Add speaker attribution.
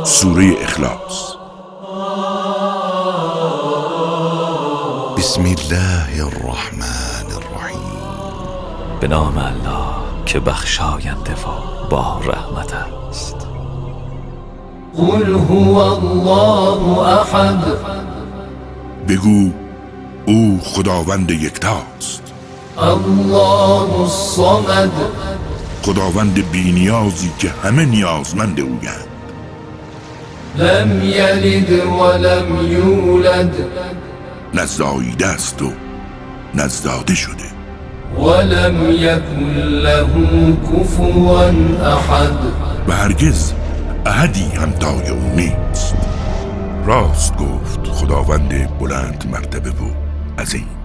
Speaker 1: سوره اخلاص.
Speaker 2: بسم الله الرحمن الرحیم.
Speaker 3: به نام الله که بخشاینده و با رحمت است.
Speaker 4: قل هو الله احد.
Speaker 1: بگو او خداوند یکتاست.
Speaker 4: الله الصمد.
Speaker 1: خداوند بی‌نیازی که همه نیازمند اویند.
Speaker 4: لم یلد ولم یولد.
Speaker 1: نه زاییده است و نه زاده شده.
Speaker 4: ولم یکن له کفوا احد.
Speaker 1: و هرگز احدی همتای او نیست. راست گفت خداوند بلند مرتبه و عظیم.